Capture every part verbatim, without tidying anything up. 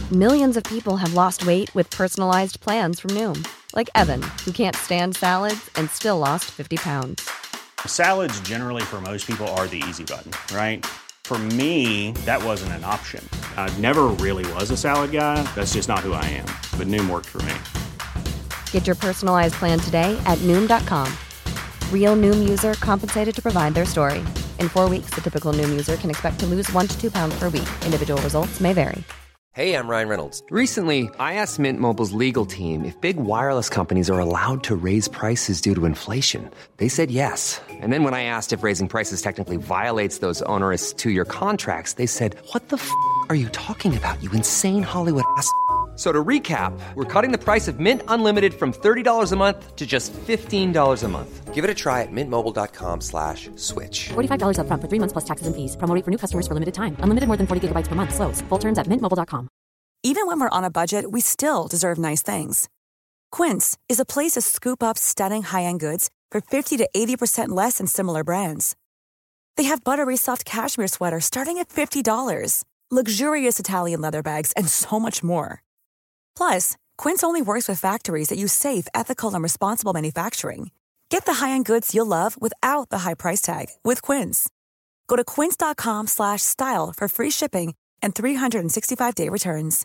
Millions of people have lost weight with personalized plans from Noom. Like Evan, who can't stand salads and still lost fifty pounds. Salads generally for most people are the easy button, right? For me, that wasn't an option. I never really was a salad guy. That's just not who I am. But Noom worked for me. Get your personalized plan today at Noom dot com. Real Noom user compensated to provide their story. In four weeks, the typical Noom user can expect to lose one to two pounds per week. Individual results may vary. Hey, I'm Ryan Reynolds. Recently, I asked Mint Mobile's legal team if big wireless companies are allowed to raise prices due to inflation. They said yes. And then when I asked if raising prices technically violates those onerous two-year contracts, they said, what the f*** are you talking about, you insane Hollywood ass f- So to recap, we're cutting the price of Mint Unlimited from thirty dollars a month to just fifteen dollars a month. Give it a try at mintmobile.com slash switch. forty-five dollars up front for three months plus taxes and fees. Promo rate for new customers for limited time. Unlimited more than forty gigabytes per month. Slows full terms at mint mobile dot com. Even when we're on a budget, we still deserve nice things. Quince is a place to scoop up stunning high-end goods for fifty to eighty percent less than similar brands. They have buttery soft cashmere sweaters starting at fifty dollars, luxurious Italian leather bags, and so much more. Plus, Quince only works with factories that use safe, ethical, and responsible manufacturing. Get the high-end goods you'll love without the high price tag with Quince. Go to quince.com slash style for free shipping and three sixty-five day returns.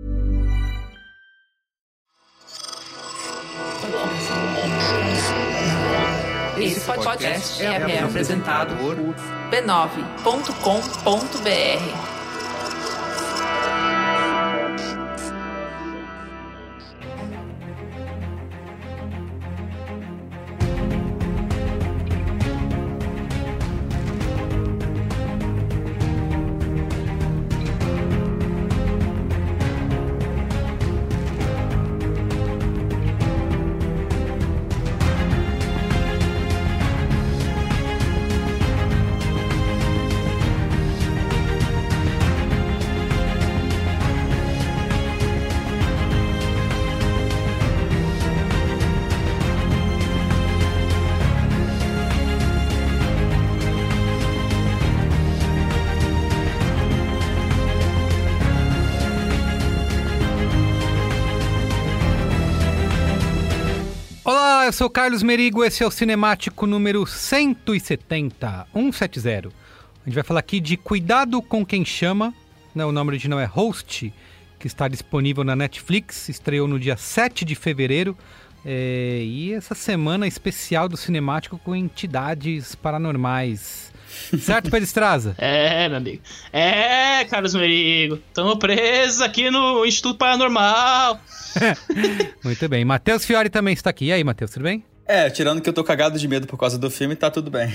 Esse podcast é, é apresentado por b nove ponto com ponto b r. Olá, eu sou Carlos Merigo, esse é o Cinemático número cento e setenta, cento e setenta. A gente vai falar aqui de Cuidado com Quem Chama, né? O nome original é Host, que está disponível na Netflix, estreou no dia sete de fevereiro, é, e essa semana especial do Cinemático com entidades paranormais. Certo, Pedro Estraza? É, meu amigo. É, Carlos Merigo. Estamos presos aqui no Instituto Paranormal. Muito bem. Matheus Fiori também está aqui. E aí, Matheus, tudo bem? É, tirando que eu tô cagado de medo por causa do filme, tá tudo bem.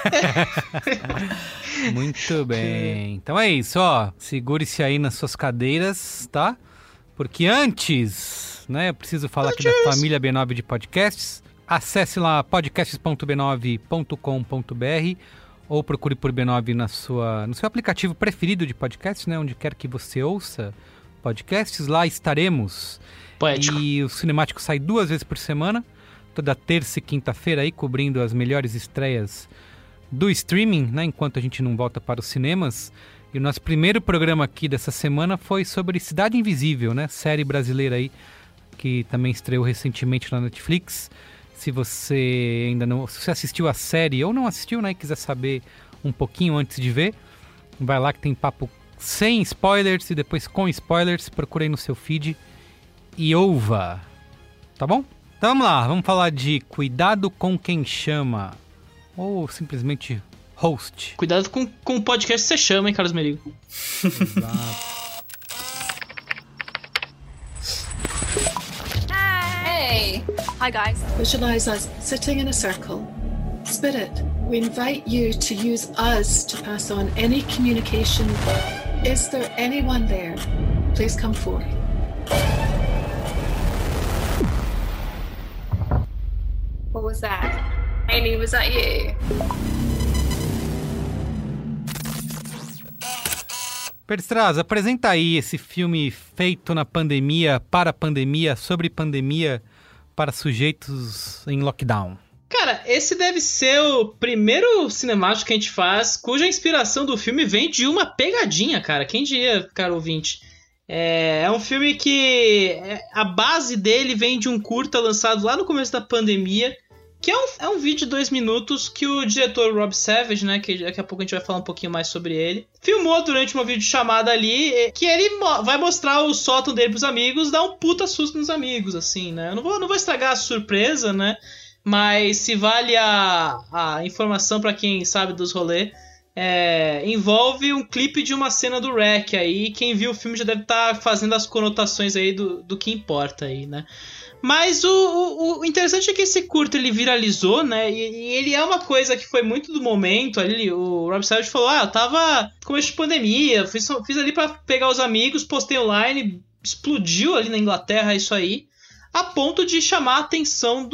Muito bem. Então é isso, ó. Segure-se aí nas suas cadeiras, tá? Porque antes, né, eu preciso falar antes. aqui da família B nove de podcasts. Acesse lá podcasts ponto b nove ponto com ponto b r ou procure por B nove na sua, no seu aplicativo preferido de podcasts, né? Onde quer que você ouça podcasts, lá estaremos. Poético. E o Cinemático sai duas vezes por semana, toda terça e quinta-feira aí, cobrindo as melhores estreias do streaming, né? Enquanto a gente não volta para os cinemas. E o nosso primeiro programa aqui dessa semana foi sobre Cidade Invisível, né? Série brasileira aí, que também estreou recentemente na Netflix. Se você ainda não... Se você assistiu a série ou não assistiu, né? E quiser saber um pouquinho antes de ver, vai lá que tem papo sem spoilers e depois com spoilers. Procura aí no seu feed e ouva. Tá bom? Então vamos lá. Vamos falar de Cuidado com Quem Chama. Ou simplesmente Host. Cuidado com, com o podcast que você chama, hein, Carlos Merigo? Exato. Hey! Hi, guys. Visualize us sitting in a circle. Spirit, we invite you to use us to pass on any communication. Is there anyone there? Please come forward. What was that? Amy, was that you? Perstraz, apresenta aí esse filme feito na pandemia, para a pandemia, sobre pandemia, para sujeitos em lockdown. Cara, esse deve ser o primeiro cinemático que a gente faz cuja inspiração do filme vem de uma pegadinha, cara. Quem diria, cara ouvinte? É, é um filme que a base dele vem de um curta lançado lá no começo da pandemia, que é um, é um vídeo de dois minutos que o diretor Rob Savage, né, que daqui a pouco a gente vai falar um pouquinho mais sobre ele, filmou durante uma videochamada ali, que ele mo- vai mostrar o sótão dele pros amigos, dar um puta susto nos amigos, assim, né. Eu não vou, não vou estragar a surpresa, né, mas se vale a, a informação pra quem sabe dos rolês, é, envolve um clipe de uma cena do Rec aí, quem viu o filme já deve estar tá fazendo as conotações aí do, do que importa aí, né. Mas o, o, o interessante é que esse curto ele viralizou, né? E, e ele é uma coisa que foi muito do momento. Ali, o Rob Savage falou: ah, eu tava com começo de pandemia, fiz, fiz ali pra pegar os amigos, postei online, explodiu ali na Inglaterra isso aí, a ponto de chamar a atenção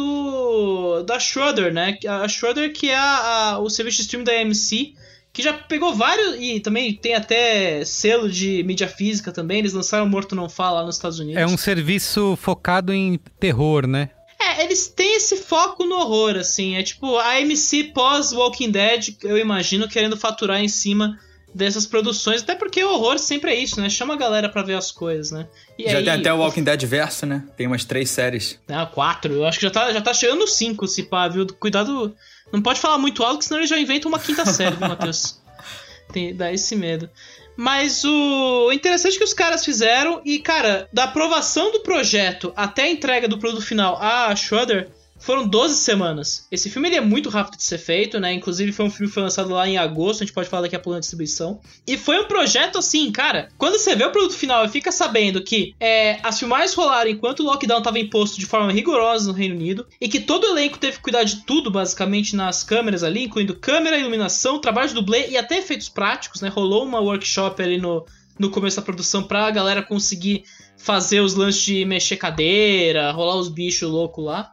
do da Shudder, né? A Shudder, que é a, a, o serviço de streaming da A M C, que já pegou vários, e também tem até selo de mídia física também, eles lançaram Morto Não Fala lá nos Estados Unidos. É um serviço focado em terror, né? É, eles têm esse foco no horror, assim, é tipo a A M C pós Walking Dead, eu imagino, querendo faturar em cima dessas produções, até porque o horror sempre é isso, né? Chama a galera pra ver as coisas, né? E já aí, tem até o Walking Dead verso, né? Tem umas três séries. Ah, quatro, eu acho que já tá, já tá chegando no cinco, se pá, viu? Cuidado... Não pode falar muito alto, senão ele já inventa uma quinta série, viu, Matheus? Tem, dá esse medo. Mas o interessante que os caras fizeram, e, cara, da aprovação do projeto até a entrega do produto final à Shudder, foram doze semanas. Esse filme ele é muito rápido de ser feito, né? Inclusive foi um filme que foi lançado lá em agosto, a gente pode falar daqui a pouco na distribuição. E foi um projeto assim, cara, quando você vê o produto final e fica sabendo que é, as filmagens rolaram enquanto o lockdown estava imposto de forma rigorosa no Reino Unido, e que todo o elenco teve que cuidar de tudo, basicamente, nas câmeras ali, incluindo câmera, iluminação, trabalho de dublê e até efeitos práticos, né? Rolou uma workshop ali no, no começo da produção pra galera conseguir fazer os lances de mexer cadeira, rolar os bichos loucos lá.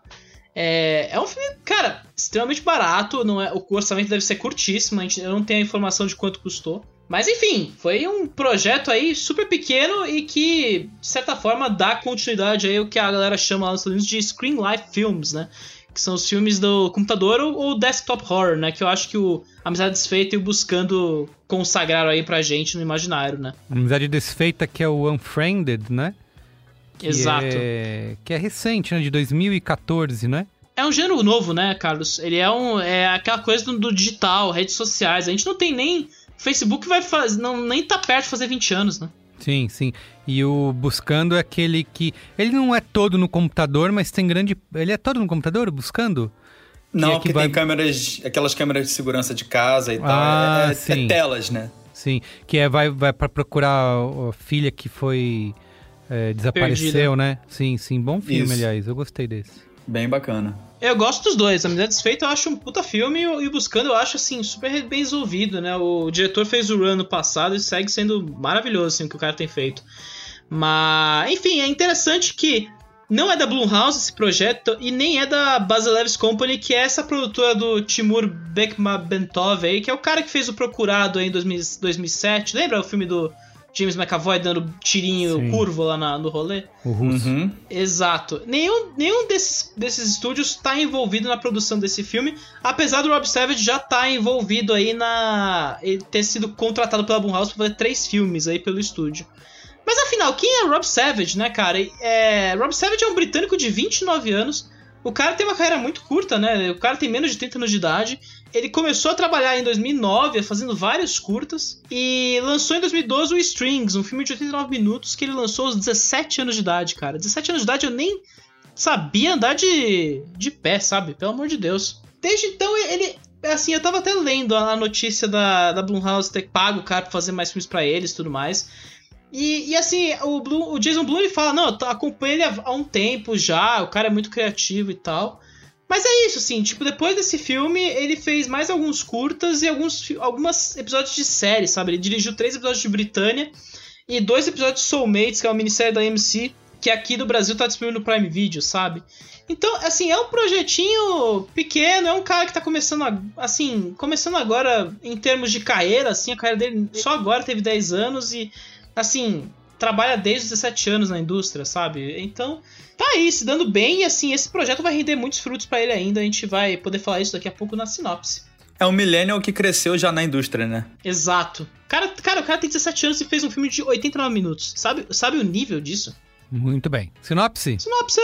É, é um filme, cara, extremamente barato, não é, o orçamento deve ser curtíssimo, a gente, eu não tenho a informação de quanto custou. Mas enfim, foi um projeto aí super pequeno e que, de certa forma, dá continuidade aí ao que a galera chama lá nos Estados Unidos de Screen Life Films, né? Que são os filmes do computador ou, ou desktop horror, né? Que eu acho que o Amizade Desfeita e o Buscando consagraram aí pra gente no imaginário, né? Amizade Desfeita, que é o Unfriended, né? Que Exato. É, que é recente, né? De dois mil e catorze, né? É um gênero novo, né, Carlos? Ele é, um, é aquela coisa do, do digital, redes sociais. A gente não tem nem... Facebook vai fazer... Não, nem tá perto de fazer vinte anos, né? Sim, sim. E o Buscando é aquele que... Ele não é todo no computador, mas tem grande... Ele é todo no computador, Buscando? Não, que é porque que vai... tem câmeras... Aquelas câmeras de segurança de casa e tal. Ah, é, é, sim. é telas, né? Sim, que é, vai, vai pra procurar a filha que foi... É, desapareceu, Perdida. Né? Sim, sim. Bom filme, Isso. aliás. Eu gostei desse. Bem bacana. Eu gosto dos dois. A Amizade Desfeita eu acho um puta filme e o Buscando eu acho, assim, super bem resolvido, né? O diretor fez o Run no passado e segue sendo maravilhoso, assim, o que o cara tem feito. Mas, enfim, é interessante que não é da Blumhouse esse projeto e nem é da Basileves Company, que é essa produtora do Timur Bekmambetov aí, que é o cara que fez o Procurado aí em dois mil, dois mil e sete. Lembra o filme do James McAvoy dando tirinho Sim. curvo lá na, no rolê? O russo. Uhum. Exato. Nenhum, nenhum desses, desses estúdios está envolvido na produção desse filme, apesar do Rob Savage já estar tá envolvido aí na... Ele ter sido contratado pela Blumhouse para fazer três filmes aí pelo estúdio. Mas afinal, quem é Rob Savage, né, cara? É, Rob Savage é um britânico de vinte e nove anos. O cara tem uma carreira muito curta, né? O cara tem menos de trinta anos de idade. Ele começou a trabalhar em dois mil e nove, fazendo vários curtas. E lançou em dois mil e doze o Strings, um filme de oitenta e nove minutos que ele lançou aos dezessete anos de idade, cara. dezessete anos de idade eu nem sabia andar de, de pé, sabe? Pelo amor de Deus. Desde então ele... Assim, eu tava até lendo a notícia da, da Blumhouse ter pago o cara pra fazer mais filmes pra eles e tudo mais. E, e assim, o, Blum, o Jason Blum ele fala, não, eu acompanho ele há, há um tempo já, o cara é muito criativo e tal. Mas é isso, assim, tipo, depois desse filme, ele fez mais alguns curtas e alguns algumas episódios de série, sabe? Ele dirigiu três episódios de Britânia e dois episódios de Soulmates, que é uma minissérie da A M C, que aqui do Brasil tá disponível no Prime Video, sabe? Então, assim, é um projetinho pequeno, é um cara que tá começando, a, assim, começando agora em termos de carreira, assim, a carreira dele só agora teve dez anos e... assim, trabalha desde os dezessete anos na indústria, sabe? Então, tá aí, se dando bem, e assim, esse projeto vai render muitos frutos pra ele ainda, a gente vai poder falar isso daqui a pouco na sinopse. É um millennial que cresceu já na indústria, né? Exato. Cara, cara, o cara tem dezessete anos e fez um filme de oitenta e nove minutos. Sabe, sabe o nível disso? Muito bem. Sinopse? Sinopse!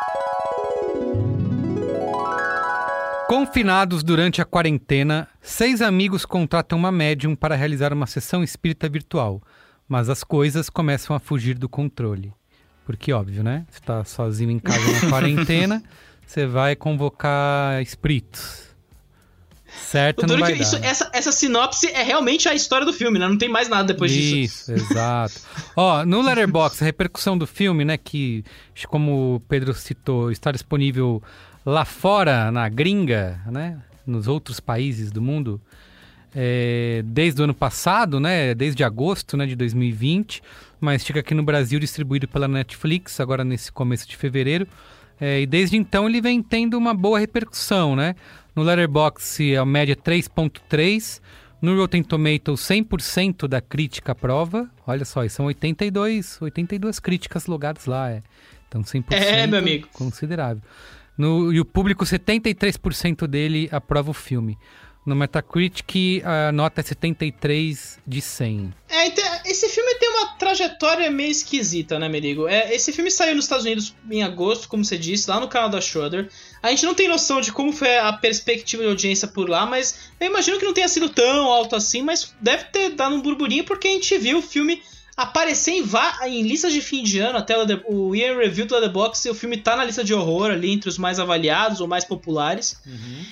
Confinados durante a quarentena, seis amigos contratam uma médium para realizar uma sessão espírita virtual. Mas as coisas começam a fugir do controle. Porque, óbvio, né? Você tá sozinho em casa na quarentena, você vai convocar espíritos. Certo, não vai dar. Isso, essa, essa sinopse é realmente a história do filme, né? Não tem mais nada depois isso, disso. Isso, exato. Ó, no Letterboxd, a repercussão do filme, né? Que, como o Pedro citou, está disponível lá fora, na gringa, né? Nos outros países do mundo. É, desde o ano passado, né? Desde agosto, né, de dois mil e vinte. Mas fica aqui no Brasil distribuído pela Netflix, agora nesse começo de fevereiro. É, e desde então ele vem tendo uma boa repercussão, né? No Letterboxd a média é três ponto três. No Rotten Tomatoes cem por cento da crítica aprova. Olha só, e são oitenta e dois, oitenta e duas críticas logadas lá. É. Então cem por cento é, meu amigo. Considerável. No, e o público, setenta e três por cento dele aprova o filme. No Metacritic, a nota é setenta e três de cem. É, então, esse filme tem uma trajetória meio esquisita, né, Merigo? É, esse filme saiu nos Estados Unidos em agosto, como você disse, lá no canal da Shudder. A gente não tem noção de como foi a perspectiva de audiência por lá, mas eu imagino que não tenha sido tão alto assim, mas deve ter dado um burburinho, porque a gente viu o filme aparecer em, em listas de fim de ano, até o, o Year Review do Letterboxd, o filme tá na lista de horror ali, entre os mais avaliados ou mais populares. Uhum.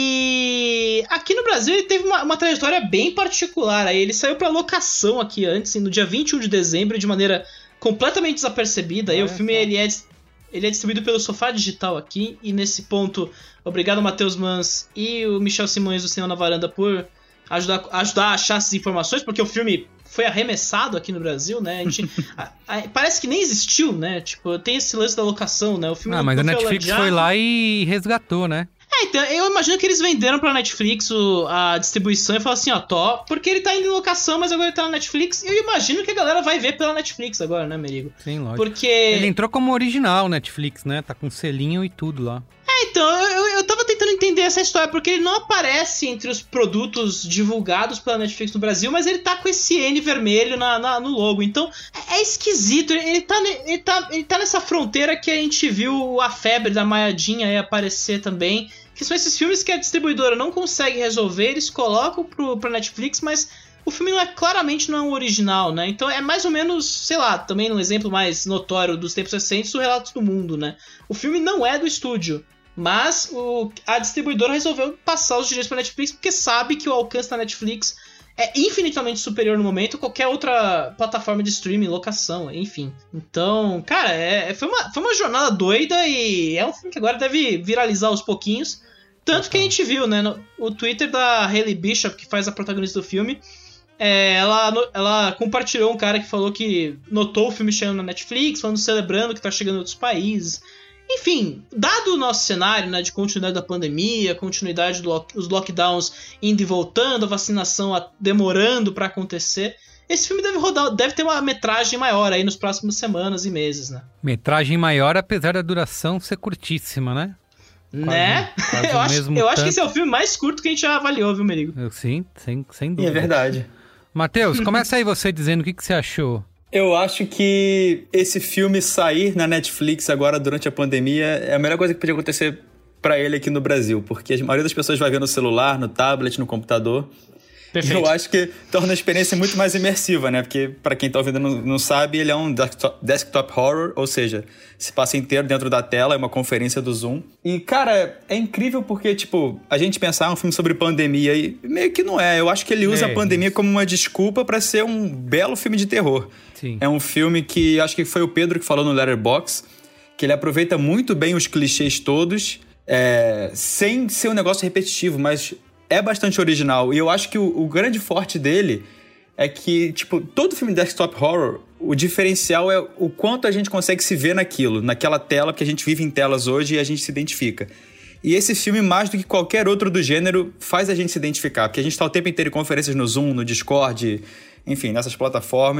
E aqui no Brasil ele teve uma, uma trajetória bem particular. Aí ele saiu pra locação aqui antes, no dia vinte e um de dezembro, de maneira completamente desapercebida. Aí o filme ele é, ele é distribuído pelo Sofá Digital aqui, e nesse ponto, obrigado Matheus Mans e o Michel Simões do Cinema na Varanda por ajudar, ajudar a achar essas informações, porque o filme foi arremessado aqui no Brasil, né? A gente, a, a, parece que nem existiu, né? Tipo, tem esse lance da locação, né? O filme ah, mas a Netflix foi, foi lá e resgatou, né? É, então, eu imagino que eles venderam pra Netflix o, a distribuição e falaram assim, ó, tó, porque ele tá indo em locação, mas agora ele tá na Netflix. E eu imagino que a galera vai ver pela Netflix agora, né, Merigo? Sim, lógico. Porque... Ele entrou como original Netflix, né? Tá com selinho e tudo lá. É, então, eu, eu tava tentando entender essa história, porque ele não aparece entre os produtos divulgados pela Netflix no Brasil, mas ele tá com esse N vermelho na, na, no logo. Então, é, é esquisito. Ele tá, ele, tá, ele tá nessa fronteira que a gente viu a febre da Maiadinha aí aparecer também, que são esses filmes que a distribuidora não consegue resolver, eles colocam pro, pra Netflix, mas o filme não é, claramente não é um original, né? Então é mais ou menos, sei lá, também um exemplo mais notório dos tempos recentes, o Relatos do Mundo, né? O filme não é do estúdio, mas o, a distribuidora resolveu passar os direitos pra Netflix porque sabe que o alcance da Netflix é infinitamente superior no momento a qualquer outra plataforma de streaming, locação, enfim. Então, cara, é, foi, uma, foi uma jornada doida e é um filme que agora deve viralizar aos pouquinhos. Tanto que a gente viu, né, no, o Twitter da Hailey Bishop, que faz a protagonista do filme, é, ela, ela compartilhou um cara que falou que notou o filme chegando na Netflix, falando, celebrando que tá chegando em outros países. Enfim, dado o nosso cenário, né, de continuidade da pandemia, continuidade dos lock, lockdowns indo e voltando, a vacinação a, demorando para acontecer, esse filme deve rodar, deve ter uma metragem maior aí nos próximos semanas e meses, né? Metragem maior, apesar da duração ser curtíssima, né? Quase, né? Quase eu acho, eu acho que esse é o filme mais curto que a gente já avaliou, viu, Merigo? Eu, sim, sem, sem dúvida. É verdade. Matheus, começa aí você dizendo o que, que você achou. Eu acho que esse filme sair na Netflix agora durante a pandemia é a melhor coisa que podia acontecer pra ele aqui no Brasil, porque a maioria das pessoas vai ver no celular, no tablet, no computador. Perfeito. Eu acho que torna a experiência muito mais imersiva, né? Porque, pra quem tá ouvindo não, não sabe, ele é um desktop, desktop horror, ou seja, se passa inteiro dentro da tela, é uma conferência do Zoom. E, cara, é incrível porque, tipo, a gente pensar um filme sobre pandemia e meio que não é. Eu acho que ele usa é, a pandemia isso. como uma desculpa pra ser um belo filme de terror. Sim. É um filme que, acho que foi o Pedro que falou no Letterboxd, que ele aproveita muito bem os clichês todos, é, sem ser um negócio repetitivo, mas... é bastante original. E eu acho que o, o grande forte dele é que, tipo, todo filme de desktop horror, o diferencial é o quanto a gente consegue se ver naquilo, naquela tela, porque a gente vive em telas hoje e a gente se identifica. E esse filme, mais do que qualquer outro do gênero, faz a gente se identificar, porque a gente tá o tempo inteiro em conferências no Zoom, no Discord, enfim, nessas plataformas.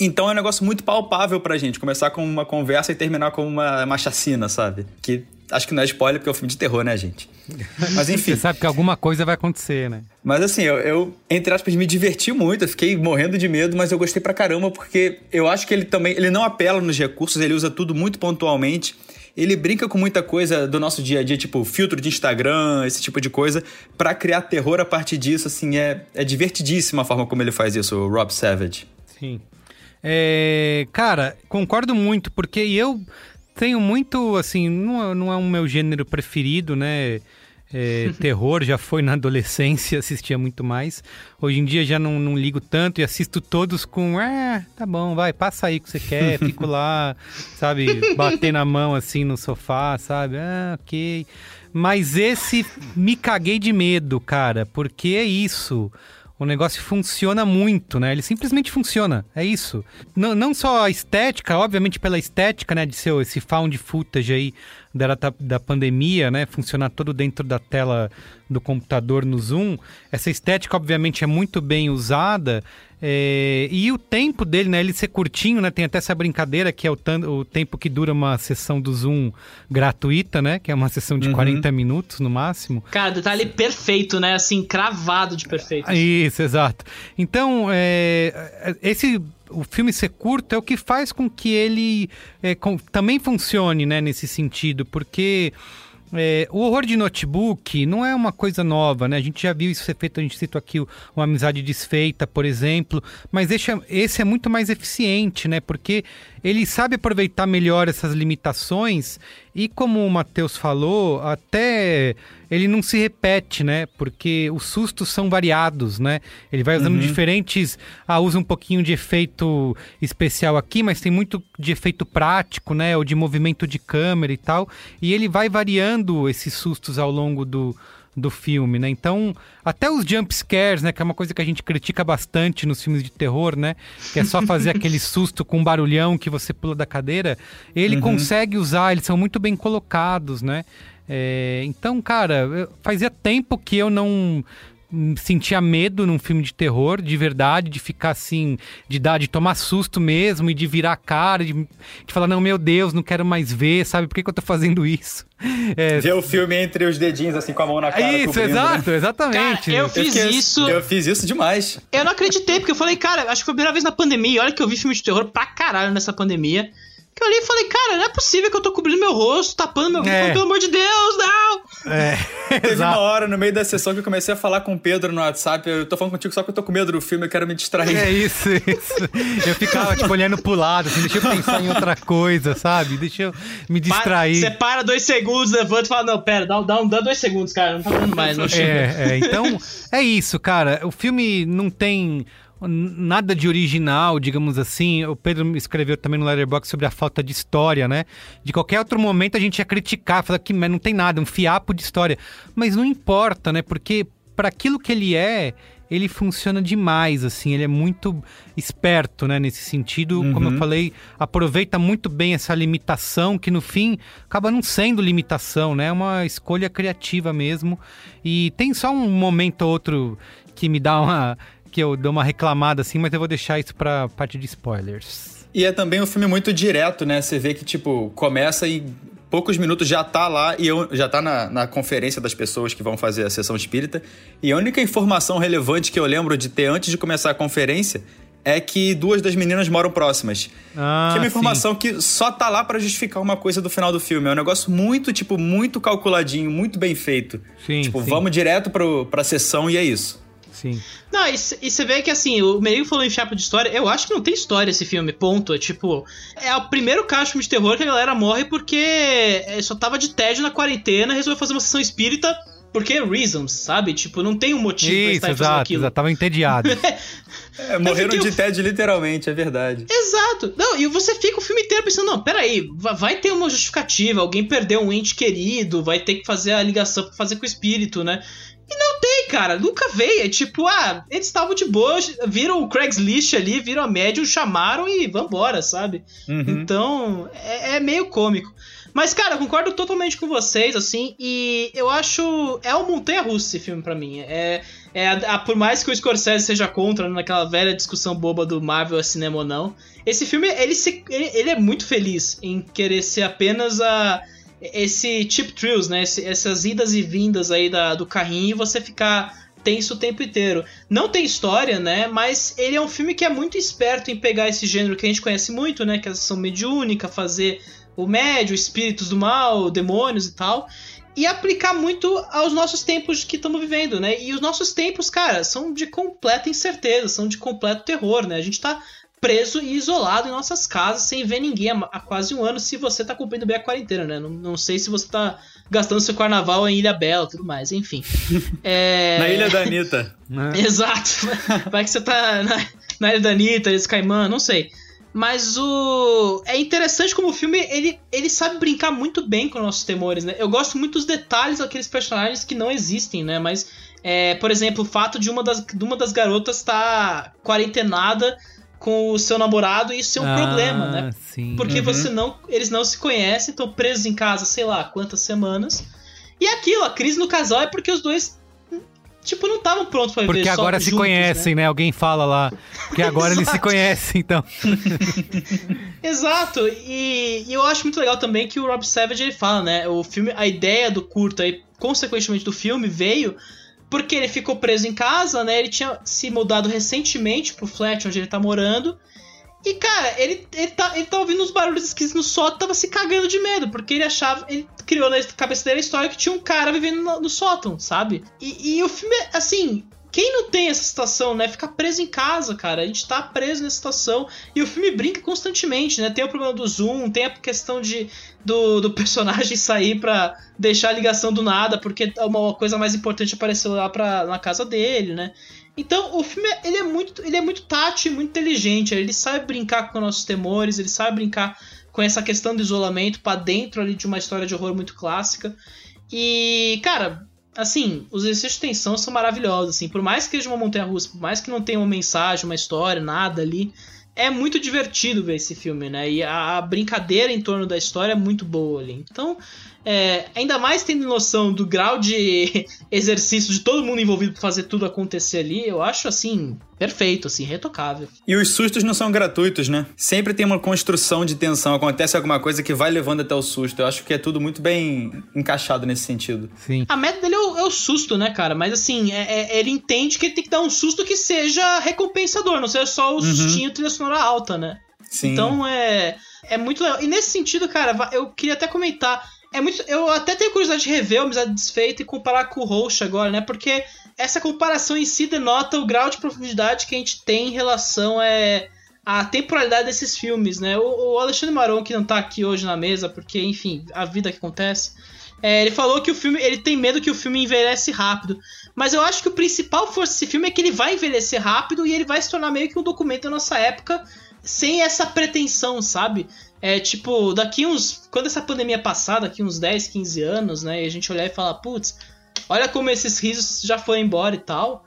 Então é um negócio muito palpável pra gente. Começar com uma conversa e terminar com uma, uma chacina, sabe? Que acho que não é spoiler porque é um filme de terror, né, gente? Mas enfim. Você sabe que alguma coisa vai acontecer, né? Mas assim, eu, eu, entre aspas, me diverti muito. Eu fiquei morrendo de medo, mas eu gostei pra caramba porque eu acho que ele também... Ele não apela nos recursos, ele usa tudo muito pontualmente. Ele brinca com muita coisa do nosso dia a dia, tipo filtro de Instagram, esse tipo de coisa, pra criar terror a partir disso, assim, é, é divertidíssima a forma como ele faz isso, o Rob Savage. Sim. É, cara, concordo muito, porque eu tenho muito, assim, não, não é o meu gênero preferido, né? É, terror já foi na adolescência, assistia muito mais. Hoje em dia já não, não ligo tanto e assisto todos com ah, tá bom, vai, passa aí o que você quer, fico lá, sabe, bater na mão assim no sofá, sabe, ah, ok. Mas esse me caguei de medo, cara, porque é isso. O negócio funciona muito, né? Ele simplesmente funciona, é isso. Não, não só a estética, obviamente pela estética, né? De ser esse found footage aí da, da pandemia, né? Funcionar todo dentro da tela do computador no Zoom. Essa estética, obviamente, é muito bem usada. É, e o tempo dele, né? Ele ser curtinho, né? Tem até essa brincadeira que é o, tan- o tempo que dura uma sessão do Zoom gratuita, né? Que é uma sessão de uhum. quarenta minutos no máximo. Cara, detalhe perfeito, né? Assim, cravado de perfeito. Isso, exato. Então, é, esse... O filme ser curto é o que faz com que ele é, com, também funcione, né, nesse sentido, porque é, o horror de notebook não é uma coisa nova, né? A gente já viu isso ser feito, a gente citou aqui o, o Amizade Desfeita, por exemplo, mas esse é, esse é muito mais eficiente, né? Porque ele sabe aproveitar melhor essas limitações e, como o Matheus falou, até ele não se repete, né? Porque os sustos são variados, né? Ele vai usando uhum. diferentes... Ah, usa um pouquinho de efeito especial aqui, mas tem muito de efeito prático, né? Ou de movimento de câmera e tal. E ele vai variando esses sustos ao longo do... do filme, né? Então, até os jump scares, né? Que é uma coisa que a gente critica bastante nos filmes de terror, né? Que é só fazer aquele susto com um barulhão que você pula da cadeira. Ele uhum. consegue usar, eles são muito bem colocados, né? É, então, cara, fazia tempo que eu não sentia medo num filme de terror, de verdade, de ficar assim, de dar, de tomar susto mesmo e de virar a cara, de, de falar, não, meu Deus, não quero mais ver, sabe? Por que, que eu tô fazendo isso? É... Ver o filme entre os dedinhos, assim, com a mão na cara. Isso, exato, né? Exatamente. Cara, eu fiz eu isso... Eu fiz isso demais. Eu não acreditei, porque eu falei, cara, acho que foi a primeira vez na pandemia, olha que eu vi filme de terror pra caralho nessa pandemia, que eu olhei e falei, cara, não é possível que eu tô cobrindo meu rosto, tapando meu rosto, é. pelo amor de Deus, não! É, Teve exato. Uma hora no meio da sessão que eu comecei a falar com o Pedro no WhatsApp, eu tô falando contigo só que eu tô com medo do filme, eu quero me distrair. É isso, isso. Eu ficava, tipo, olhando pro lado, assim, deixa eu pensar em outra coisa, sabe? Deixa eu me distrair. Você para dois segundos, levanta e fala, não, pera, dá, dá, dá dois segundos, cara, não tá dando mais. Não é, é, então, é isso, cara, o filme não tem... nada de original, digamos assim. O Pedro escreveu também no Letterboxd sobre a falta de história, né? De qualquer outro momento a gente ia criticar, falar que não tem nada, um fiapo de história. Mas não importa, né? Porque para aquilo que ele é, ele funciona demais, assim. Ele é muito esperto, né? Nesse sentido, uhum. como eu falei, aproveita muito bem essa limitação, que no fim acaba não sendo limitação, né? É uma escolha criativa mesmo. E tem só um momento ou outro que me dá uma... que eu dou uma reclamada assim, mas eu vou deixar isso pra parte de spoilers. E é também um filme muito direto, né? Você vê que, tipo, começa e poucos minutos já tá lá, e eu, já tá na, na conferência das pessoas que vão fazer a sessão espírita, e a única informação relevante que eu lembro de ter antes de começar a conferência é que duas das meninas moram próximas. Ah, que é uma informação sim. que só tá lá pra justificar uma coisa do final do filme. É um negócio muito, tipo, muito calculadinho, muito bem feito. Sim, tipo, sim. vamos direto pro, pra sessão e é isso. Sim. Não, e você vê que assim, o Merigo falou em fiapo de história, eu acho que não tem história esse filme, ponto. É tipo, é o primeiro caso de filme de terror que a galera morre porque só tava de tédio na quarentena, resolveu fazer uma sessão espírita porque reasons, sabe? Tipo, não tem um motivo isso, pra estar exato, fazendo aquilo. Exato, tava entediado. É, morreram de tédio literalmente, é verdade. Exato. Não, e você fica o filme inteiro pensando, não, peraí, vai ter uma justificativa, alguém perdeu um ente querido, vai ter que fazer a ligação pra fazer com o espírito, né? E não tem, cara, nunca veio. É tipo, ah, eles estavam de boa, viram o Craigslist ali, viram a médium, chamaram e vambora, sabe? Uhum. Então, é, é meio cômico. Mas, cara, eu concordo totalmente com vocês, assim, e eu acho... É uma montanha-russa esse filme pra mim. É, É, a, a, por mais que o Scorsese seja contra, naquela velha discussão boba do Marvel é cinema ou não, esse filme, ele, se, ele, ele é muito feliz em querer ser apenas a, esse cheap thrills, né? Esse, essas idas e vindas aí da, do carrinho e você ficar tenso o tempo inteiro. Não tem história, né? Mas ele é um filme que é muito esperto em pegar esse gênero que a gente conhece muito, né? Que é a ação mediúnica, fazer o médio, espíritos do mal, demônios e tal, e aplicar muito aos nossos tempos que estamos vivendo, né? E os nossos tempos, cara, são de completa incerteza, são de completo terror, né? A gente tá preso e isolado em nossas casas, sem ver ninguém há, há quase um ano, se você tá cumprindo bem a quarentena, né? Não, não sei se você tá gastando seu carnaval em Ilha Bela e tudo mais, enfim. É... Na Ilha da Anitta. Exato. Vai que você tá na, na Ilha da Anitta, Ilha dos Caimã, não sei. Mas o... é interessante como o filme, ele, ele sabe brincar muito bem com nossos temores, né? Eu gosto muito dos detalhes daqueles personagens que não existem, né? Mas, é, por exemplo, o fato de uma das, de uma das garotas estar tá quarentenada com o seu namorado, isso é um ah, problema, né? Sim. Porque uhum. você não, eles não se conhecem, estão presos em casa, sei lá, quantas semanas. E aquilo, a crise no casal é porque os dois, tipo, não estavam prontos pra viver Porque agora só se juntos, conhecem, né? né? Alguém fala lá. Porque agora eles se conhecem, então. Exato. E, e eu acho muito legal também que o Rob Savage, ele fala, né? O filme, a ideia do curta e, consequentemente, do filme veio porque ele ficou preso em casa, né? Ele tinha se mudado recentemente pro flat onde ele tá morando. E, cara, ele, ele, tá, ele tá ouvindo uns barulhos esquisitos no sótão, tava se cagando de medo, porque ele achava... Ele criou na cabeça dele a história que tinha um cara vivendo no, no sótão, sabe? E, e o filme, assim... Quem não tem essa situação, né? Ficar preso em casa, cara. A gente tá preso nessa situação. E o filme brinca constantemente, né? Tem o problema do zoom, tem a questão de, do, do personagem sair pra deixar a ligação do nada, porque uma coisa mais importante apareceu lá pra, na casa dele, né? Então, o filme, ele é muito, ele é muito tátil e muito inteligente. Ele sabe brincar com nossos temores, ele sabe brincar com essa questão do isolamento pra dentro ali de uma história de horror muito clássica. E, cara... Assim, os exercícios de tensão são maravilhosos, assim, por mais que seja uma montanha-russa, por mais que não tenha uma mensagem, uma história, nada ali, é muito divertido ver esse filme, né, e a, a brincadeira em torno da história é muito boa ali, então, é, ainda mais tendo noção do grau de exercício de todo mundo envolvido pra fazer tudo acontecer ali, eu acho, assim, perfeito, assim, retocável. E os sustos não são gratuitos, né? Sempre tem uma construção de tensão, acontece alguma coisa que vai levando até o susto. Eu acho que é tudo muito bem encaixado nesse sentido. Sim. A meta dele é o, é o susto, né, cara? Mas assim, é, é, ele entende que ele tem que dar um susto que seja recompensador, não seja só o uhum. sustinho trilha sonora alta, né? Sim. Então é, é muito legal. E nesse sentido, cara, eu queria até comentar... É muito, eu até tenho curiosidade de rever o Amizade Desfeita e comparar com o Roxo agora, né? Porque essa comparação em si denota o grau de profundidade que a gente tem em relação é, à temporalidade desses filmes, né? O, o Alexandre Maron, que não tá aqui hoje na mesa, porque, enfim, a vida que acontece, é, ele falou que o filme, ele tem medo que o filme envelhece rápido. Mas eu acho que o principal força desse filme é que ele vai envelhecer rápido e ele vai se tornar meio que um documento da nossa época, sem essa pretensão, sabe? É tipo, daqui uns... Quando essa pandemia passar, daqui uns dez, quinze anos, né? E a gente olhar e falar, putz, olha como esses risos já foram embora e tal.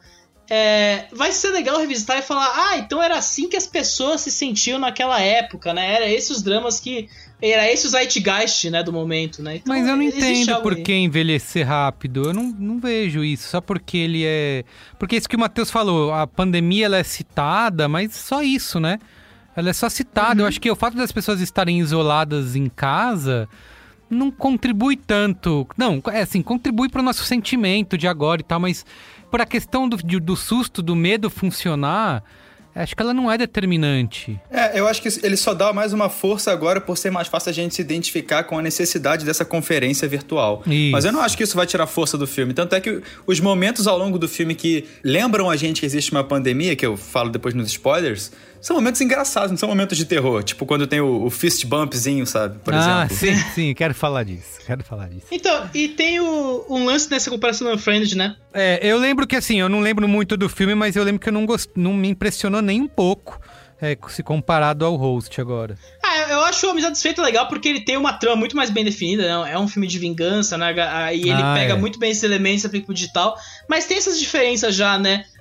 É, vai ser legal revisitar e falar, ah, então era assim que as pessoas se sentiam naquela época, né? Era esses os dramas que... Era esse o zeitgeist, né, do momento, né? Então, mas eu não entendo por que envelhecer rápido. Eu não, não vejo isso. Só porque ele é... Porque isso que o Matheus falou, a pandemia ela é citada, mas só isso, né? Ela é só citada. Uhum. Eu acho que o fato das pessoas estarem isoladas em casa não contribui tanto. Não, é assim, contribui para o nosso sentimento de agora e tal, mas por a questão do, do susto, do medo funcionar, acho que ela não é determinante. É, eu acho que ele só dá mais uma força agora por ser mais fácil a gente se identificar com a necessidade dessa conferência virtual. Isso. Mas eu não acho que isso vai tirar força do filme. Tanto é que os momentos ao longo do filme que lembram a gente que existe uma pandemia, que eu falo depois nos spoilers, são momentos engraçados, não são momentos de terror. Tipo quando tem o, o fist bumpzinho, sabe? Por ah, exemplo. sim, sim, quero falar disso. Quero falar disso. Então, e tem o, um lance nessa comparação do Unfriended, né? É, eu lembro que assim, eu não lembro muito do filme, mas eu lembro que eu não, gost... não me impressionou nem um pouco, é, se comparado ao Host agora. Ah, eu acho o Amizade Desfeita legal porque ele tem uma trama muito mais bem definida, né? É um filme de vingança, né? E ele ah, pega é. muito bem esses elementos da película digital, mas tem essas diferenças já, né?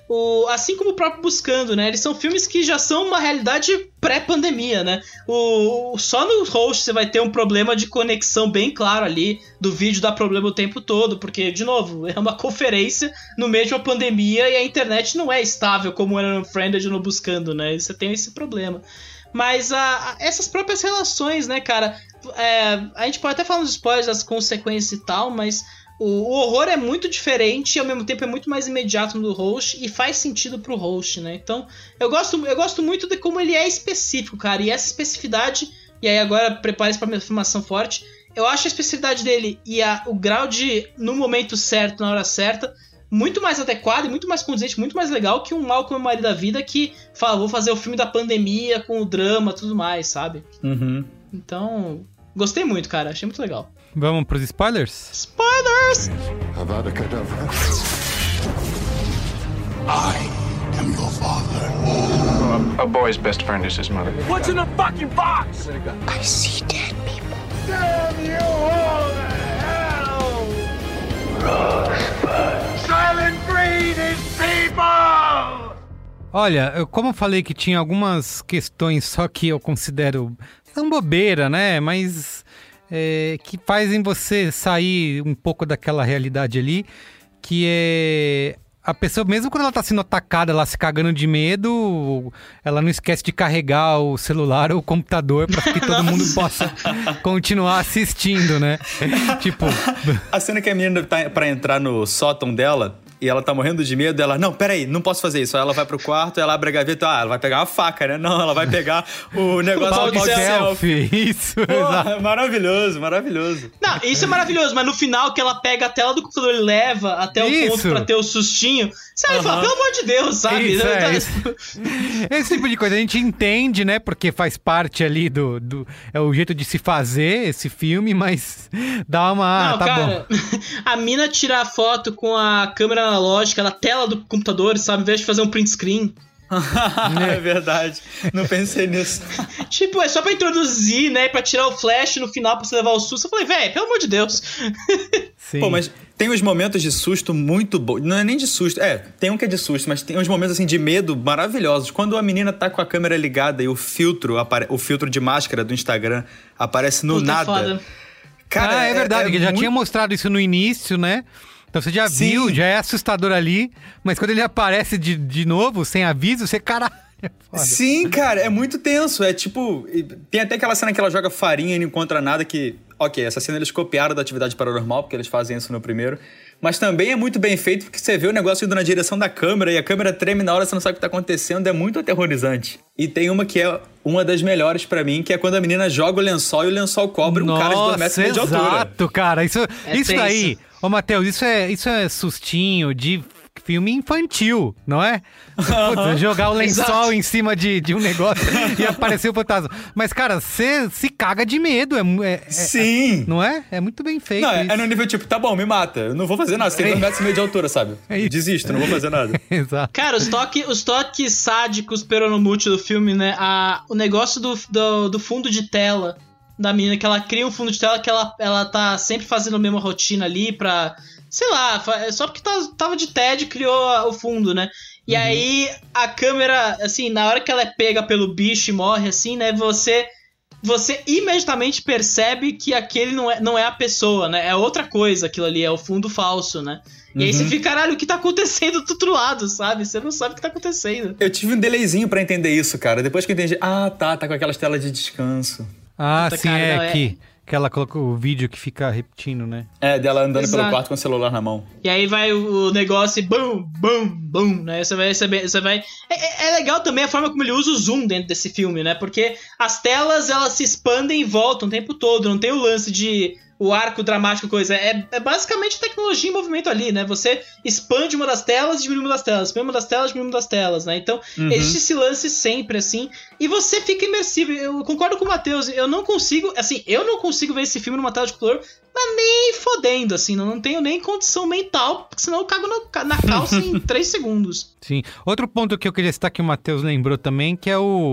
O, assim como o próprio Buscando, né? Eles são filmes que já são uma realidade pré-pandemia, né? O, só no Host você vai ter um problema de conexão bem claro ali, do vídeo dá problema o tempo todo, porque, de novo, é uma conferência no meio de uma pandemia e a internet não é estável como era no Friended ou no Buscando, né? Você tem esse problema. Mas a, a, essas próprias relações, né, cara? É, a gente pode até falar nos spoilers das consequências e tal, mas... O, o horror é muito diferente e ao mesmo tempo é muito mais imediato no Host e faz sentido pro Host, né? Então, eu gosto, eu gosto muito de como ele é específico, cara. E essa especificidade, e aí agora prepare-se pra minha afirmação forte, eu acho a especificidade dele e a, o grau de, no momento certo, na hora certa, muito mais adequado e muito mais condizente, muito mais legal que um Malcolm Maria da vida que fala, vou fazer o filme da pandemia com o drama e tudo mais, sabe? Uhum. Então, gostei muito, cara. Achei muito legal. Vamos pros spoilers? Spoilers! Avada Kedavra. I am your father. A boy's best friend is his mother. What's in the fucking box? I see dead people. Damn you all to hell! Rosebud. Silent Breed is people! Olha, eu, como eu falei que tinha algumas questões só que eu considero são bobeira, né? Mas... É, que fazem você sair um pouco daquela realidade ali, que é a pessoa, mesmo quando ela tá sendo atacada, ela se cagando de medo, ela não esquece de carregar o celular ou o computador para que todo mundo possa continuar assistindo, né? Tipo... A cena que a menina tá pra entrar no sótão dela... E ela tá morrendo de medo, ela, não, peraí, não posso fazer isso. Aí ela vai pro quarto, ela abre a gaveta, ah, ela vai pegar uma faca, né? Não, ela vai pegar o negócio do selfie. Isso, Porra, maravilhoso, maravilhoso. Não, isso é maravilhoso, mas no final que ela pega a tela do computador e leva até o isso. ponto pra ter o sustinho, você vai uhum. falar, pelo amor de Deus, sabe? Isso, é, isso. Esse tipo de coisa a gente entende, né? Porque faz parte ali do, do... É o jeito de se fazer esse filme, mas dá uma... Não, ah, tá cara, bom. A mina tira a foto com a câmera analógica na tela do computador, sabe? Ao invés de fazer um print screen. É verdade. Não pensei nisso. Tipo, é só pra introduzir, né? Pra tirar o flash no final pra você levar o susto. Eu falei, velho, pelo amor de Deus. Sim. Pô, mas tem uns momentos de susto muito bons. Não é nem de susto. É, tem um que é de susto, mas tem uns momentos assim de medo maravilhosos. Quando a menina tá com a câmera ligada e o filtro, apare... o filtro de máscara do Instagram aparece no Puta nada. Foda. Cara, ah, é, é verdade, que é já muito... tinha mostrado isso no início, né? Então você já Sim. viu, já é assustador ali, mas quando ele aparece de, de novo, sem aviso, você, caralho, é foda. Sim, cara, é muito tenso, é tipo... Tem até aquela cena que ela joga farinha e não encontra nada que... Ok, essa cena eles copiaram da Atividade Paranormal, porque eles fazem isso no primeiro, mas também é muito bem feito, porque você vê o negócio indo na direção da câmera e a câmera treme na hora, você não sabe o que tá acontecendo, é muito aterrorizante. E tem uma que é uma das melhores pra mim, que é quando a menina joga o lençol e o lençol cobre Nossa, um cara de dois metros e meio de altura. Exato, cara, isso, é isso daí... Ô, Matheus, isso é, isso é sustinho de filme infantil, não é? Putz, jogar o lençol Exato. Em cima de, de um negócio e aparecer o fantasma. Mas, cara, você se caga de medo. É, é, Sim. É, não é? É muito bem feito. Não, é, isso. é no nível tipo, tá bom, me mata. Eu não vou fazer nada. Você tem dois metros e meio de altura, sabe? É Desisto, não vou fazer nada. Exato. Cara, os toques os toques sádicos peronomútil do filme, né? A, o negócio do, do, do fundo de tela da menina, que ela cria um fundo de tela que ela, ela tá sempre fazendo a mesma rotina ali pra... Sei lá, só porque tava de tédio criou o fundo, né? E uhum. aí a câmera, assim, na hora que ela é pega pelo bicho e morre, assim, né? Você, você imediatamente percebe que aquele não é, não é a pessoa, né? É outra coisa aquilo ali, é o fundo falso, né? E uhum. aí você fica, caralho, o que tá acontecendo do outro lado, sabe? Você não sabe o que tá acontecendo. Eu tive um delayzinho pra entender isso, cara. Depois que eu entendi, ah, tá, tá com aquelas telas de descanso. Ah, Puta, sim, cara, é, não, é que, que ela colocou o vídeo que fica repetindo, né? É, dela andando Exato. pelo quarto com o celular na mão. E aí vai o negócio e bum, bum, bum, né? Você vai receber, você vai... É, é legal também a forma como ele usa o zoom dentro desse filme, né? Porque as telas, elas se expandem e voltam o tempo todo, não tem o lance de... o arco dramático, coisa. É, é basicamente tecnologia em movimento ali, né? Você expande uma das telas e diminui uma das telas. Expande uma das telas e diminui uma das telas, né? Então, uhum. existe esse lance sempre, assim. E você fica imersivo. Eu concordo com o Matheus. Eu não consigo... Assim, eu não consigo ver esse filme numa tela de color, mas nem fodendo, assim. Não, não tenho nem condição mental, porque senão eu cago na, na calça em três segundos. Sim. Outro ponto que eu queria citar que o Matheus lembrou também, que é o...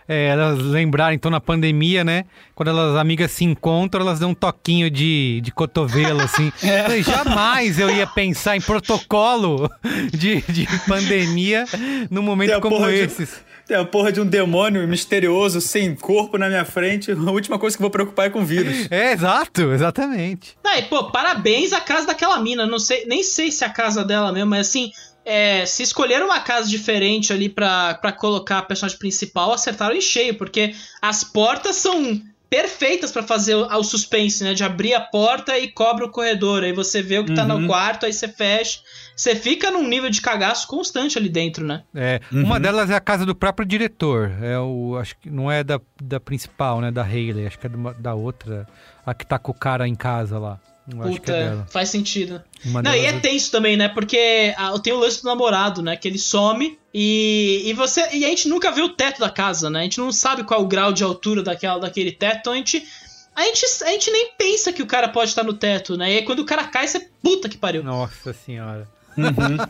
é, elas lembrarem, então na pandemia, né? Quando elas amigas se encontram, elas dão um toquinho de, de cotovelo, assim. É. Falei, jamais eu ia pensar em protocolo de, de pandemia num momento como esses. De... Tem a porra de um demônio misterioso, sem corpo na minha frente. A última coisa que eu vou preocupar é com o vírus. É, exato, exatamente. Ah, e, pô, parabéns à casa daquela mina. Não sei, nem sei se é a casa dela mesmo, mas assim, é, se escolheram uma casa diferente ali pra, pra colocar a personagem principal, acertaram em cheio, porque as portas são perfeitas pra fazer o, o suspense, né? De abrir a porta e cobre o corredor. Aí você vê o que tá uhum. no quarto, aí você fecha. Você fica num nível de cagaço constante ali dentro, né? É, uhum. Uma delas é a casa do próprio diretor. É o, acho que não é da, da principal, né? Da Hayley. Acho que é da, da outra. A que tá com o cara em casa lá. Eu Puta, acho que é dela. Faz sentido. Uma não, e é é... tenso também, né? Porque ah, tem o lance do namorado, né? Que ele some e, e você e a gente nunca vê o teto da casa, né? A gente não sabe qual é o grau de altura daquela, daquele teto, então a gente, a, gente, a gente nem pensa que o cara pode estar no teto, né? E aí quando o cara cai, você puta que pariu. Nossa senhora. Uhum.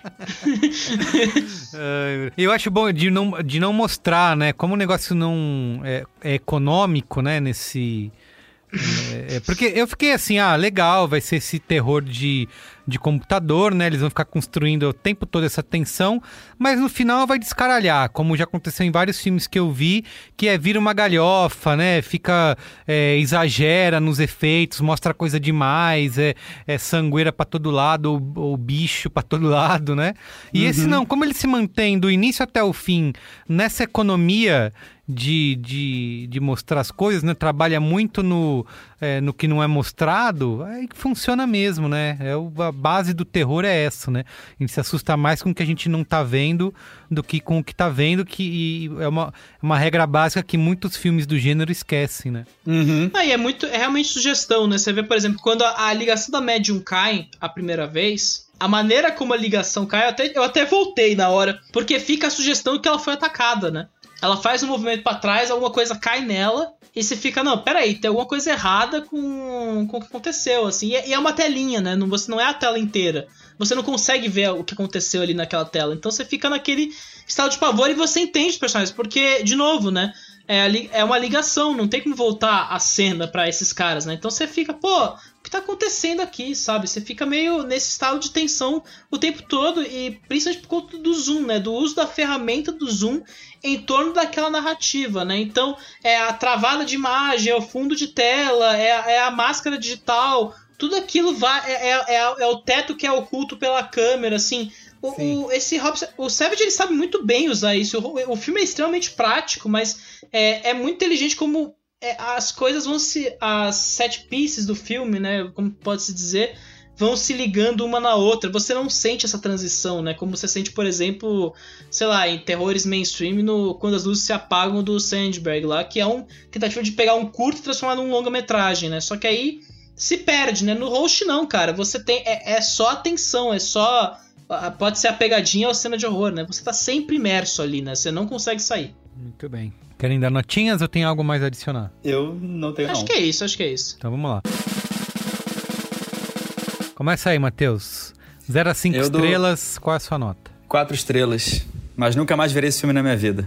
Eu acho bom de não, de não mostrar, né? Como o negócio não é, é econômico, né? Nesse... É, é, porque eu fiquei assim, ah, legal, vai ser esse terror de, de computador, né? Eles vão ficar construindo o tempo todo essa tensão, mas no final vai descaralhar, como já aconteceu em vários filmes que eu vi, que é vira uma galhofa, né? Fica, é, exagera nos efeitos, mostra coisa demais, é, é sangueira pra todo lado, ou, ou bicho pra todo lado, né? E uhum. esse não, como ele se mantém do início até o fim nessa economia De, de, de mostrar as coisas, né? Trabalha muito no, é, no que não é mostrado, aí funciona mesmo, né? É o, a base do terror é essa, né? A gente se assusta mais com o que a gente não tá vendo do que com o que tá vendo, que é uma, uma regra básica que muitos filmes do gênero esquecem, né? Uhum. Ah, e é, muito, é realmente sugestão, né? Você vê, por exemplo, quando a, a ligação da médium cai a primeira vez... A maneira como a ligação cai, eu até, eu até voltei na hora, porque fica a sugestão de que ela foi atacada, né? Ela faz um movimento pra trás, alguma coisa cai nela, e você fica, não, peraí, tem alguma coisa errada com, com o que aconteceu, assim. E, e é uma telinha, né? Não, você não é a tela inteira. Você não consegue ver o que aconteceu ali naquela tela. Então você fica naquele estado de pavor e você entende os personagens. Porque, de novo, né? É, é uma ligação, não tem como voltar a cena pra esses caras, né? Então você fica, pô, o que tá acontecendo aqui, sabe? Você fica meio nesse estado de tensão o tempo todo e principalmente por conta do zoom, né? Do uso da ferramenta do zoom em torno daquela narrativa, né? Então, é a travada de imagem, é o fundo de tela, é, é a máscara digital, tudo aquilo vai, é, é, é, é o teto que é oculto pela câmera, assim... O, o, esse Rob, o Savage ele sabe muito bem usar isso. O, o filme é extremamente prático, mas é, é muito inteligente como é, as coisas vão se... As set pieces do filme, né? Como pode-se dizer, vão se ligando uma na outra. Você não sente essa transição, né? Como você sente, por exemplo, sei lá, em terrores mainstream, no, quando as luzes se apagam do Sandberg lá, que é um tentativa de pegar um curto e transformar num longa-metragem, né? Só que aí se perde, né? No Host não, cara. Você tem... É, é só atenção, é só... Pode ser a pegadinha ou a cena de horror, né? Você tá sempre imerso ali, né? Você não consegue sair. Muito bem. Querem dar notinhas ou tem algo mais a adicionar? Eu não tenho, acho não. que é isso, acho que é isso. Então vamos lá. Começa aí, Matheus. zero a cinco Eu estrelas, dou... qual é a sua nota? quatro estrelas. Mas nunca mais verei esse filme na minha vida.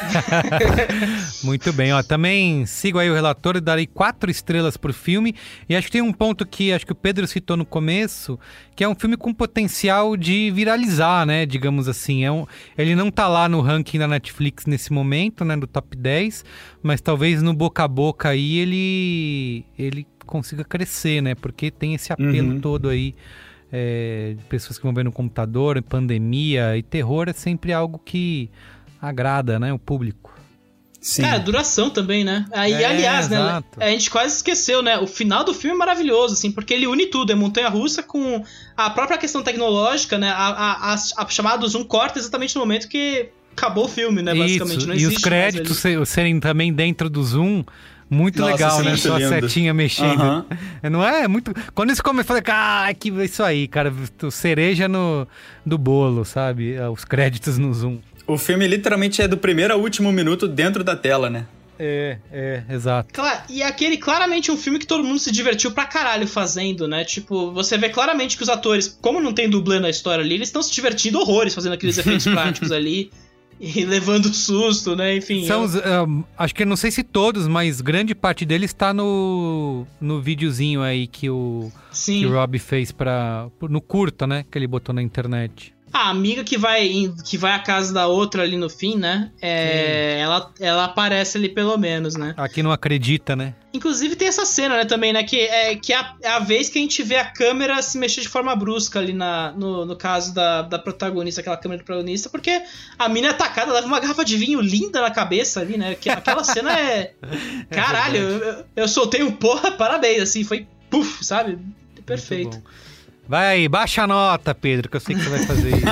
Muito bem, ó. Também sigo aí o relator e darei quatro estrelas pro filme. E acho que tem um ponto que acho que o Pedro citou no começo, que é um filme com potencial de viralizar, né? Digamos assim. É um, ele não tá lá no ranking da Netflix nesse momento, né? Do top dez, mas talvez no boca a boca aí ele, ele consiga crescer, né? Porque tem esse apelo uhum. todo aí. É, pessoas que vão ver no computador, pandemia e terror é sempre algo que agrada, né, o público. Sim. Cara, duração também, né? Aí, é, aliás, né, a gente quase esqueceu, né? O final do filme é maravilhoso, assim, porque ele une tudo, é montanha-russa com a própria questão tecnológica, né? A, a, a, a chamada do zoom corta exatamente no momento que acabou o filme, né? Basicamente. Isso, não e os créditos serem também dentro do zoom. Muito Nossa, legal, sim, né? Só a setinha mexendo. Uhum. Não é? Muito... Quando isso começou, eu falei, ah, que isso aí, cara. Cereja no... do bolo, sabe? Os créditos no zoom. O filme literalmente é do primeiro ao último minuto dentro da tela, né? É, é, exato. Claro, e aquele claramente um filme que todo mundo se divertiu pra caralho fazendo, né? Tipo, você vê claramente que os atores, como não tem dublê na história ali, eles estão se divertindo horrores fazendo aqueles efeitos práticos ali. e levando susto, né? Enfim. São eu... os, um, acho que eu não sei se todos, mas grande parte deles tá no, no videozinho aí que o, que o Rob fez pra, no curta, né? Que ele botou na internet. A amiga que vai, que vai à casa da outra ali no fim, né? É, ela, ela aparece ali pelo menos, né? Aqui não acredita, né? Inclusive tem essa cena, né, também, né? Que é, que é, a, é a vez que a gente vê a câmera se mexer de forma brusca ali na, no, no caso da, da protagonista, aquela câmera do protagonista, porque a mina é atacada, leva uma garrafa de vinho linda na cabeça ali, né? Que, aquela cena é... Caralho, eu, eu soltei um porra, parabéns, assim, foi puf, sabe? Perfeito. Vai aí, baixa a nota, Pedro, que eu sei que você vai fazer isso.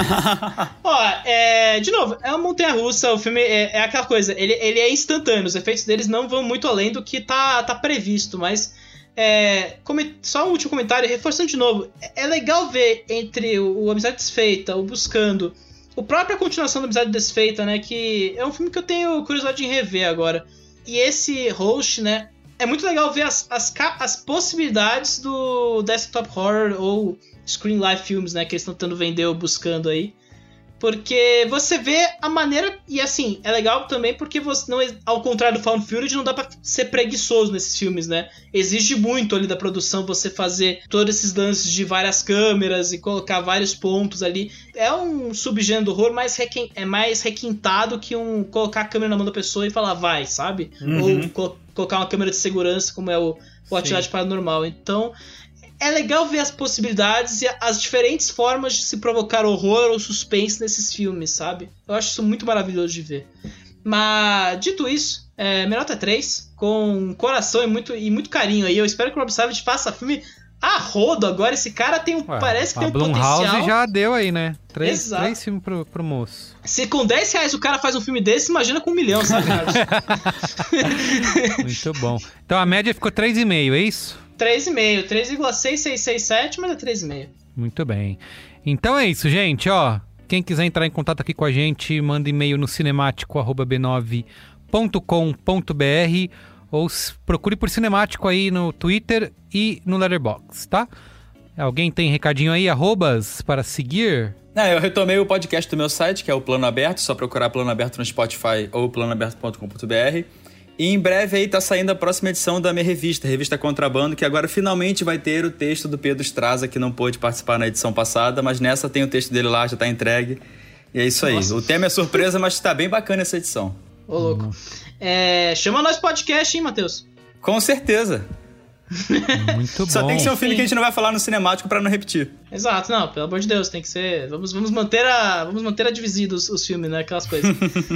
Ó, é, de novo, é uma montanha-russa, o filme é, é aquela coisa, ele, ele é instantâneo, os efeitos deles não vão muito além do que tá, tá previsto, mas é, come, só um último comentário, reforçando de novo, é, é legal ver entre o, o Amizade Desfeita, o Buscando, o próprio a continuação do Amizade Desfeita, né, que é um filme que eu tenho curiosidade em rever agora, e esse Host, né, é muito legal ver as, as, as possibilidades do Desktop Horror ou Screen Life Films, né, que eles estão tentando vender ou buscando aí. Porque você vê a maneira... E assim, é legal também porque você não, ao contrário do Found Footage, não dá pra ser preguiçoso nesses filmes, né? Exige muito ali da produção você fazer todos esses lances de várias câmeras e colocar vários pontos ali. É um subgênero do horror mais requin... é mais requintado que um colocar a câmera na mão da pessoa e falar vai, sabe? Uhum. Ou co- colocar uma câmera de segurança como é o, o Atividade Paranormal. Então... é legal ver as possibilidades e as diferentes formas de se provocar horror ou suspense nesses filmes, sabe? Eu acho isso muito maravilhoso de ver. Mas, dito isso, é, minha nota é três, com coração e muito, e muito carinho aí. Eu espero que o Rob Savage faça filme a rodo agora. Esse cara tem um, Ué, parece que tem um Blumhouse potencial. Já deu aí, né? Três, Exato. três filmes pro, pro moço. Se com dez reais o cara faz um filme desse, imagina com um milhão, sabe, Carlos? Muito bom. Então a média ficou três vírgula cinco, é isso? três vírgula cinco, três vírgula seis seis seis sete, mas é três vírgula cinco. Muito bem. Então é isso, gente, ó. Quem quiser entrar em contato aqui com a gente, manda e-mail no cinemático arroba b nove ponto com ponto b r ou procure por Cinemático aí no Twitter e no Letterboxd, tá? Alguém tem recadinho aí, arrobas para seguir? É, eu retomei o podcast do meu site, que é o Plano Aberto, só procurar Plano Aberto no Spotify ou plano aberto ponto com ponto b r. E em breve aí tá saindo a próxima edição da minha revista, Revista Contrabando, que agora finalmente vai ter o texto do Pedro Straza, que não pôde participar na edição passada, mas nessa tem o texto dele lá, já tá entregue. E é isso aí. Nossa. O tema é surpresa, mas tá bem bacana essa edição. Ô, louco. Hum. É, chama nós podcast, hein, Matheus? Com certeza. Muito bom. Só tem que ser um filme Sim. que a gente não vai falar no Cinemático pra não repetir. Exato, não, pelo amor de Deus, tem que ser... Vamos, vamos manter a vamos manter a divisida os, os filmes, né, aquelas coisas.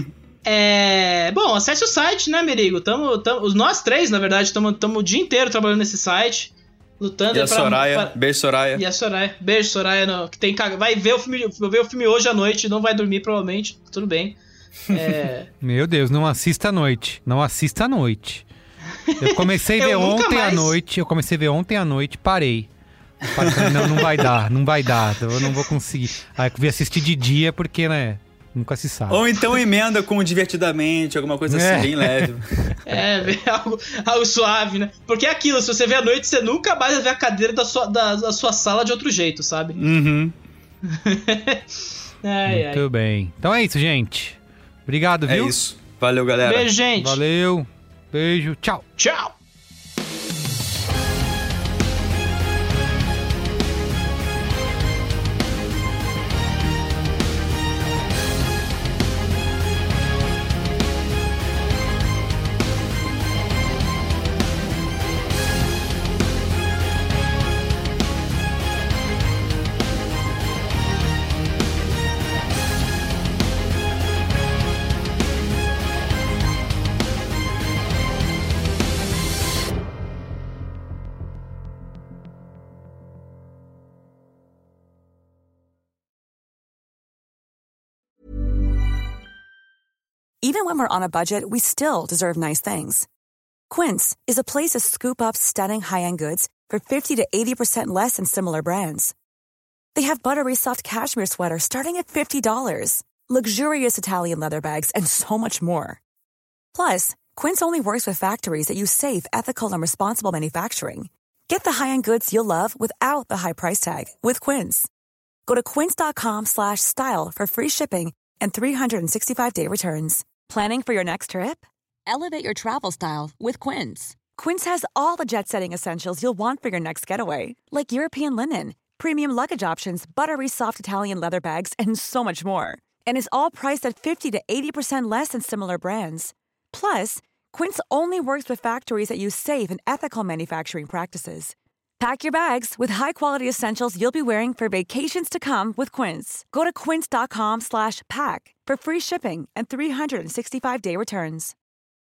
É, bom, acesse o site, né, Merigo? Tamo, tamo, nós três, na verdade, estamos o dia inteiro trabalhando nesse site, lutando. E a pra, Soraya, pra... beijo Soraya. E a Soraya, beijo Soraya, não, que tem, vai ver o filme, ver o filme hoje à noite, não vai dormir provavelmente, tudo bem. É... Meu Deus, não assista à noite, não assista à noite. Eu comecei a ver ontem mais... à noite, eu comecei a ver ontem à noite, parei. Falei, não, não vai dar, não vai dar, eu não vou conseguir. Aí eu vi assistir de dia porque, né... Nunca se sabe. Ou então emenda com Divertidamente, alguma coisa assim, é. bem leve. É, algo, algo suave, né? Porque é aquilo, se você vê à noite, você nunca mais vai ver a cadeira da sua, da, da sua sala de outro jeito, sabe? Uhum. ai, Muito ai. bem. Então é isso, gente. Obrigado, viu? É isso. Valeu, galera. Beijo, gente. Valeu. Beijo. Tchau. Tchau. Even when we're on a budget, we still deserve nice things. Quince is a place to scoop up stunning high-end goods for fifty to eighty percent less than similar brands. They have buttery soft cashmere sweaters starting at fifty dollars, luxurious Italian leather bags, and so much more. Plus, Quince only works with factories that use safe, ethical, and responsible manufacturing. Get the high-end goods you'll love without the high price tag with Quince. Go to quince.com slash style for free shipping and three hundred sixty-five day returns. Planning for your next trip? Elevate your travel style with Quince. Quince has all the jet-setting essentials you'll want for your next getaway, like European linen, premium luggage options, buttery soft Italian leather bags, and so much more. And is all priced at fifty to eighty percent less than similar brands. Plus, Quince only works with factories that use safe and ethical manufacturing practices. Pack your bags with high-quality essentials you'll be wearing for vacations to come with Quince. Go to quince.com slash pack for free shipping and three hundred sixty-five day returns.